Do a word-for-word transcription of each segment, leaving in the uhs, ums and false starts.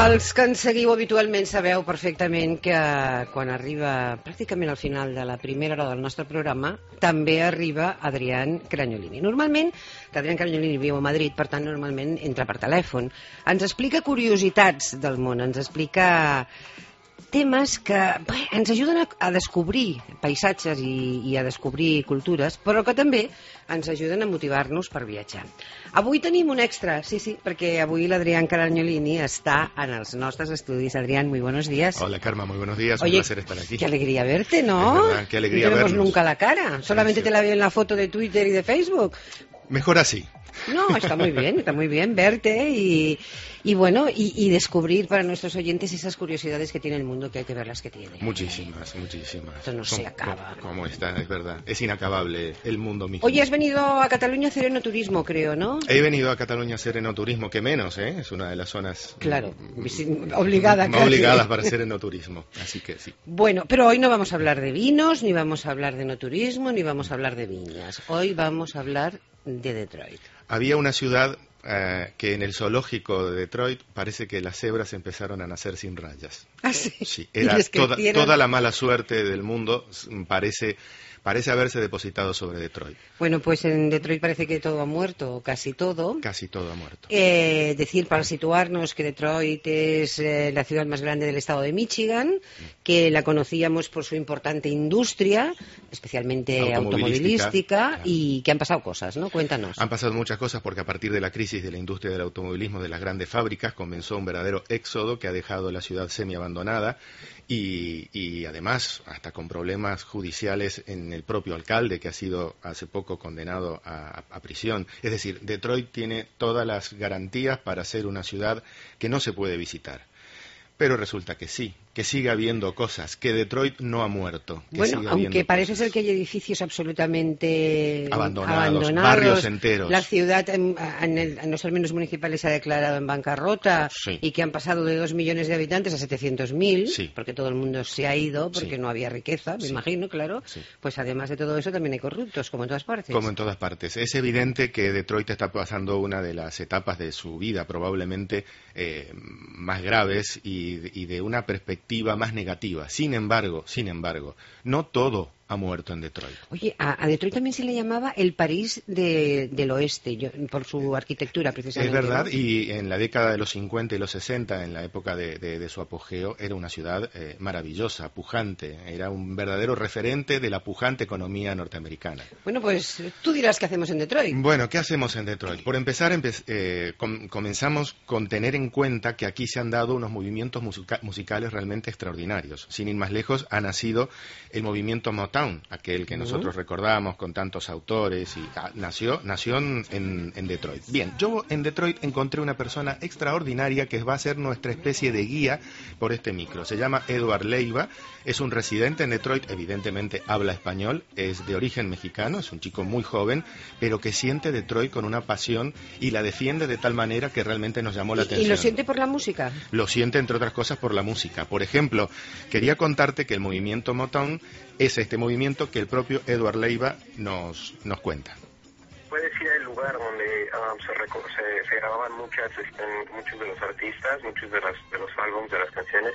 Els que ens seguiu habitualment sabeu perfectament que quan arriba pràcticament al final de la primera hora del nostre programa també arriba Adrián Cragnolini. Normalment, l'Adrián Cragnolini viu a Madrid, per tant normalment entra per telèfon. Ens explica curiositats del món, ens explica temes que bé, ens ajuden a, a descobrir paisatges i, i a descobrir cultures, però que també ens ajuden a motivar-nos per viatjar. Avui tenim un extra, sí, sí, perquè avui l'Adrián Cragnolini está en los nostres estudis. Adrián, muy buenos días. Hola, Karma, muy buenos días. Oye, un placer estar aquí. Qué alegría verte, ¿no? Es verdad, qué alegría no tenemos vernos. nunca la cara, solamente te la veo en la foto de Twitter y de Facebook. Mejor así. No, está muy bien, está muy bien verte y, y bueno, y, y descubrir para nuestros oyentes esas curiosidades que tiene el mundo, que hay que ver las que tiene. Muchísimas, muchísimas. Esto no Son, se acaba. Como, como está, es verdad. Es inacabable el mundo mismo. Oye, has venido a Cataluña a hacer enoturismo, creo, ¿no? He venido a Cataluña a hacer enoturismo, que menos, ¿eh? Es una de las zonas... Claro, mm, obligada más casi. obligadas para hacer enoturismo, así que sí. Bueno, pero hoy no vamos a hablar de vinos, ni vamos a hablar de enoturismo, ni vamos a hablar de viñas. Hoy vamos a hablar de Detroit. Había una ciudad eh, que en el zoológico de Detroit parece que las cebras empezaron a nacer sin rayas. ¿Ah, sí? Sí, era toda, toda la mala suerte del mundo, parece... Parece haberse depositado sobre Detroit. Bueno, pues en Detroit parece que todo ha muerto, o casi todo. Casi todo ha muerto. Eh, decir, para situarnos, que Detroit es eh, la ciudad más grande del estado de Michigan, que la conocíamos por su importante industria, especialmente automovilística, automovilística claro. Y que han pasado cosas, ¿no? Cuéntanos. Han pasado muchas cosas porque a partir de la crisis de la industria del automovilismo, de las grandes fábricas, comenzó un verdadero éxodo que ha dejado la ciudad semi-abandonada. Y, y además hasta con problemas judiciales en el propio alcalde, que ha sido hace poco condenado a, a prisión. Es decir, Detroit tiene todas las garantías para ser una ciudad que no se puede visitar. Pero resulta que sí, que sigue habiendo cosas, que Detroit no ha muerto. Que bueno, aunque parece cosas. ser que hay edificios absolutamente abandonados, abandonados barrios enteros. La ciudad en, en, el, en los términos municipales se ha declarado en bancarrota sí. Y que han pasado de dos millones de habitantes a setecientos mil, sí. Porque todo el mundo se ha ido, porque sí. no había riqueza, me sí. imagino, claro. Sí. Pues además de todo eso también hay corruptos, como en todas partes. Como en todas partes. Es evidente que Detroit está pasando una de las etapas de su vida probablemente eh, más graves y, y de una perspectiva más negativa. Sin embargo, sin embargo, no todo ha muerto en Detroit. Oye, a, a Detroit también se le llamaba el París de, del oeste, yo, por su arquitectura precisamente. Es verdad, ¿no? Y en la década de los cincuenta y los sesenta, en la época de, de, de su apogeo, era una ciudad eh, maravillosa, pujante, era un verdadero referente de la pujante economía norteamericana. Bueno, pues tú dirás qué hacemos en Detroit. Bueno, ¿qué hacemos en Detroit? Por empezar, empe eh, com comenzamos con tener en cuenta que aquí se han dado unos movimientos musica musicales realmente extraordinarios. Sin ir más lejos, ha nacido el movimiento Motown, aquel que nosotros uh-huh. recordamos con tantos autores, y ah, nació, nació en, en Detroit. Bien, yo en Detroit encontré una persona extraordinaria que va a ser nuestra especie de guía por este micro. Se llama Edward Leiva, es un residente en Detroit, evidentemente habla español, es de origen mexicano, es un chico muy joven, pero que siente Detroit con una pasión y la defiende de tal manera que realmente nos llamó la ¿Y, atención. ¿Y lo siente por la música? Lo siente, entre otras cosas, por la música. Por ejemplo, quería contarte que el movimiento Motown es este movimiento que el propio Edward Leiva nos, nos cuenta. Puedes ir al lugar donde um, se, se, se grababan muchas, este, muchos de los artistas, muchos de, las, de los álbumes, de las canciones,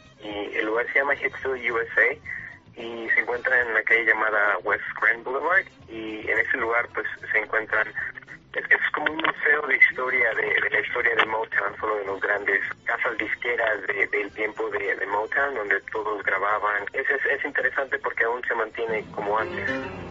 y el lugar se llama Hitsville, U S A, y se encuentra en la calle llamada West Grand Boulevard, y en ese lugar pues se encuentran, es, es como un museo de historia, de, de la historia de Motown, solo de los grandes casas disqueras de, del tiempo de, de Motown, donde todos grababan. Es, es, es interesante porque aún se mantiene como antes.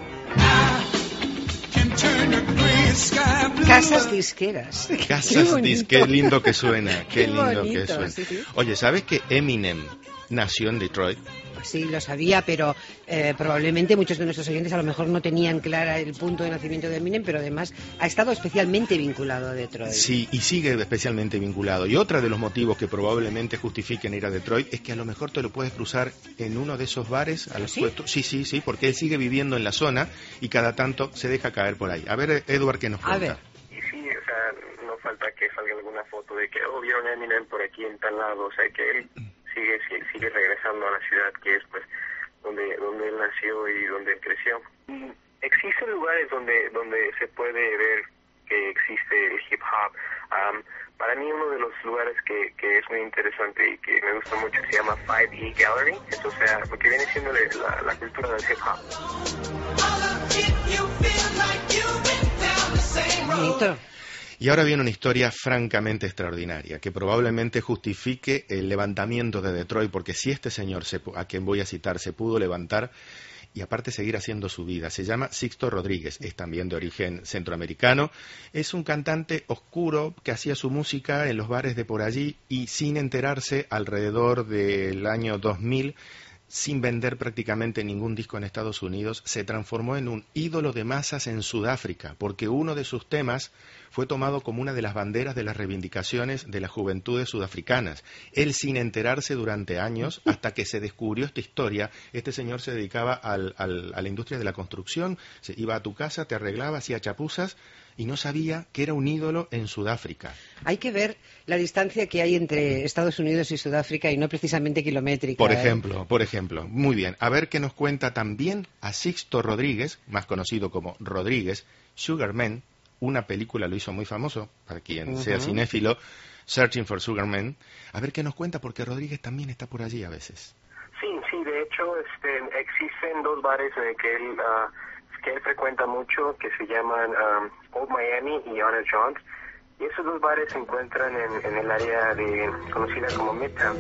Casas disqueras. Casas disqueras, qué lindo que suena, qué, qué lindo bonito, que suena. Sí, sí. Oye, ¿sabes que Eminem nació en Detroit? Sí, lo sabía, pero eh, probablemente muchos de nuestros oyentes a lo mejor no tenían clara el punto de nacimiento de Eminem, pero además ha estado especialmente vinculado a Detroit. Sí, y sigue especialmente vinculado. Y otro de los motivos que probablemente justifiquen ir a Detroit es que a lo mejor te lo puedes cruzar en uno de esos bares. A los ¿Sí? puestos. Sí, sí, sí, porque él sigue viviendo en la zona y cada tanto se deja caer por ahí. A ver, Edward, ¿qué nos cuenta? A ver. Y sí, o sea, no falta que salga alguna foto de que, oh, vieron a Eminem por aquí en tal lado, o sea, que él sigue, sigue, sigue regresando a la ciudad que es, pues, donde donde él nació y donde él creció. Existen lugares donde donde se puede ver que existe el hip hop. Um, para mí uno de los lugares que, que es muy interesante y que me gusta mucho se llama five E Gallery, es, o sea, lo que viene siendo la, la cultura del hip hop. Bonito. Y ahora viene una historia francamente extraordinaria, que probablemente justifique el levantamiento de Detroit, porque si este señor, se, a quien voy a citar, se pudo levantar y aparte seguir haciendo su vida. Se llama Sixto Rodríguez, es también de origen centroamericano, es un cantante oscuro que hacía su música en los bares de por allí y sin enterarse alrededor del año dos mil, sin vender prácticamente ningún disco en Estados Unidos, se transformó en un ídolo de masas en Sudáfrica, porque uno de sus temas fue tomado como una de las banderas de las reivindicaciones de las juventudes sudafricanas. Él, sin enterarse durante años, hasta que se descubrió esta historia, este señor se dedicaba al, al, a la industria de la construcción, se iba a tu casa, te arreglaba, hacía chapuzas, y no sabía que era un ídolo en Sudáfrica. Hay que ver la distancia que hay entre Estados Unidos y Sudáfrica y no precisamente kilométrica. Por ¿eh? ejemplo, por ejemplo, muy bien. A ver qué nos cuenta también a Sixto Rodríguez, más conocido como Rodríguez, Sugar Man, una película lo hizo muy famoso, para quien uh-huh. sea cinéfilo, Searching for Sugar Man. A ver qué nos cuenta, porque Rodríguez también está por allí a veces. Sí, sí, de hecho este, existen dos bares eh, que él... Uh, que él frecuenta mucho, que se llaman um, Old Miami y Honor John's, y esos dos bares se encuentran en, en el área de conocida como Midtown.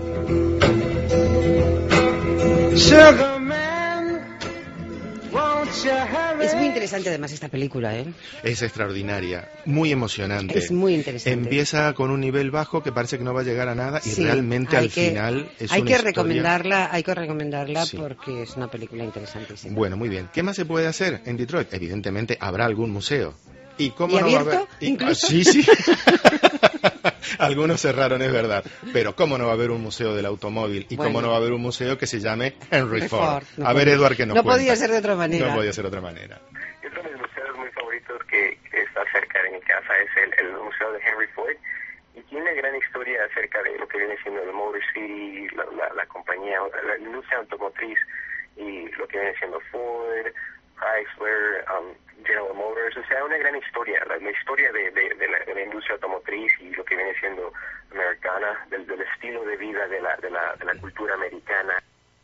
Es muy interesante además esta película, ¿eh? Es extraordinaria, muy emocionante. Es muy interesante. Empieza con un nivel bajo que parece que no va a llegar a nada y sí, realmente al que, final es hay una que historia... recomendarla, hay que recomendarla sí. porque es una película interesantísima. Bueno, muy bien. ¿Qué más se puede hacer en Detroit? Evidentemente habrá algún museo. ¿Y cómo ¿Y no abierto, va a haber? incluso? Ah, sí, sí. Algunos cerraron, es verdad. Pero ¿cómo no va a haber un museo del automóvil? ¿Y bueno. cómo no va a haber un museo que se llame Henry Ford? Ford. No a ver, podía, Eduard, que nos No cuenta. podía ser de otra manera. No podía ser de otra manera. Uno de mis museos muy favoritos que, que está cerca de mi casa es el, el Museo de Henry Ford. Y tiene una gran historia acerca de lo que viene siendo el Motor City, la, la, la compañía, la industria automotriz y lo que viene siendo Ford, Chrysler, um, General Motors, o sea, una gran historia, la, la historia de, de, de, la, de la industria automotriz y lo que viene siendo americana, del, del estilo de vida de la, de, la, de la cultura americana.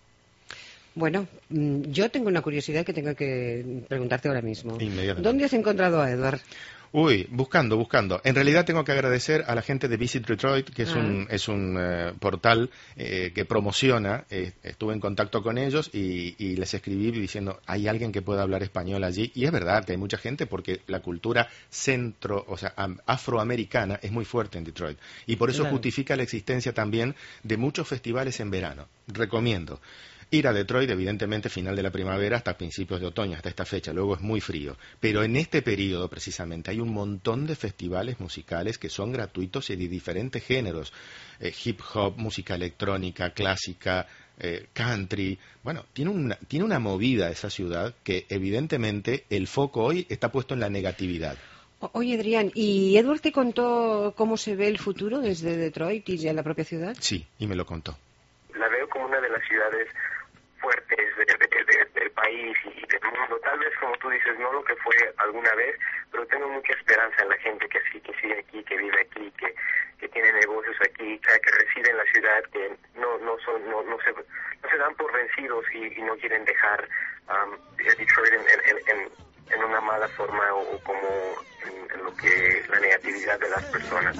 Bueno, yo tengo una curiosidad que tengo que preguntarte ahora mismo. Inmediatamente. ¿Dónde has encontrado a Eduard? Uy, buscando, buscando. En realidad tengo que agradecer a la gente de Visit Detroit, que es ah. un, es un uh, portal eh, que promociona. Eh, estuve en contacto con ellos y, y les escribí diciendo, ¿hay alguien que pueda hablar español allí? Y es verdad que hay mucha gente porque la cultura centro, o sea, afroamericana es muy fuerte en Detroit. Y por eso claro. justifica la existencia también de muchos festivales en verano. Recomiendo. Ir a Detroit, evidentemente, final de la primavera hasta principios de otoño, hasta esta fecha, luego es muy frío. Pero en este periodo, precisamente, hay un montón de festivales musicales que son gratuitos y de diferentes géneros. Eh, hip hop, música electrónica, clásica, eh, country. Bueno, tiene una, tiene una movida esa ciudad que, evidentemente, el foco hoy está puesto en la negatividad. Oye, Adrián, ¿y Edward te contó cómo se ve el futuro desde Detroit y ya la propia ciudad? Sí, y me lo contó. La veo como una de las ciudades fuertes de, de, de, del país y del mundo, tal vez como tú dices, no lo que fue alguna vez, pero tengo mucha esperanza en la gente que sí, que sigue aquí, que vive aquí, que, que tiene negocios aquí, que, que reside en la ciudad, que no no son no no se no se dan por vencidos y, y no quieren dejar um, Detroit en, en, en, en una mala forma o, o como en, en lo que la negatividad de las personas.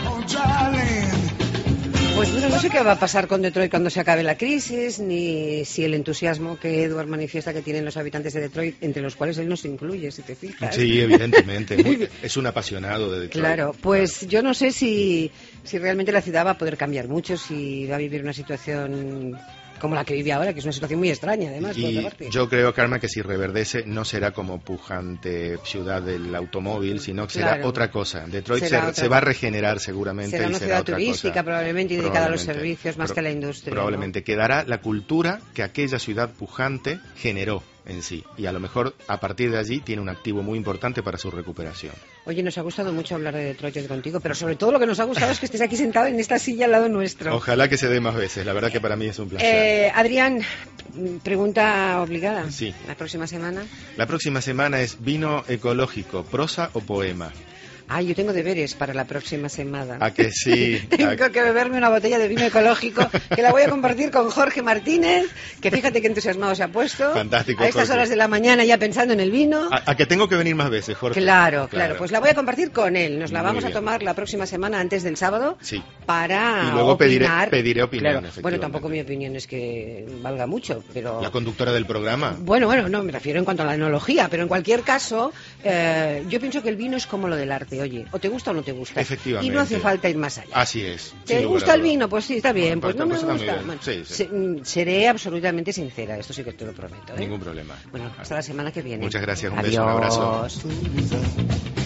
Pues bueno, no sé qué va a pasar con Detroit cuando se acabe la crisis, ni si el entusiasmo que Edward manifiesta que tienen los habitantes de Detroit, entre los cuales él no se incluye, si te fijas. Sí, evidentemente. Muy, es un apasionado de Detroit. Claro, pues yo no sé si, si realmente la ciudad va a poder cambiar mucho, si va a vivir una situación como la que vive ahora, que es una situación muy extraña, además. Y por otra parte. Yo creo, Karma, que si reverdece no será como pujante ciudad del automóvil, sino que será claro. otra cosa. Detroit será se, otra se va a regenerar seguramente. Será y una será ciudad otra turística cosa. probablemente y dedicada a los servicios más Pro, que a la industria. Probablemente. ¿no? Quedará la cultura que aquella ciudad pujante generó en sí. Y a lo mejor a partir de allí tiene un activo muy importante para su recuperación. Oye, nos ha gustado mucho hablar de Detroit contigo, pero sobre todo lo que nos ha gustado es que estés aquí sentado en esta silla al lado nuestro. Ojalá que se dé más veces, la verdad que para mí es un placer. Eh, Adrián, pregunta obligada. Sí. ¿La próxima semana? La próxima semana es vino ecológico, prosa o poema. Ah, yo tengo deberes para la próxima semana. ¿A que sí? Tengo ¿A... que beberme una botella de vino ecológico que la voy a compartir con Jorge Martínez, que fíjate qué entusiasmado se ha puesto. Fantástico, a estas Jorge. horas de la mañana ya pensando en el vino. ¿A, a que tengo que venir más veces, Jorge? Claro, claro, Claro. pues la voy a compartir con él. Nos la Muy vamos bien. a tomar la próxima semana antes del sábado Sí. para Y luego pediré- opinar. pediré opinión, Claro. Bueno, efectivamente. tampoco mi opinión es que valga mucho, pero... La conductora del programa. Bueno, bueno, no, me refiero en cuanto a la enología, pero en cualquier caso, eh, yo pienso que el vino es como lo del arte, oye, o te gusta o no te gusta. Efectivamente. Y no hace falta ir más allá. Así es. ¿Te sin lugar gusta a el dudas. vino? Pues sí, está bien, pues no me Pues está muy gusta. bien. Bueno, Sí, sí. se- mm, seré absolutamente sincera, esto sí que te lo prometo. ¿eh? Ningún problema. Bueno, hasta la semana que viene. Muchas gracias, un Adiós. beso, un abrazo.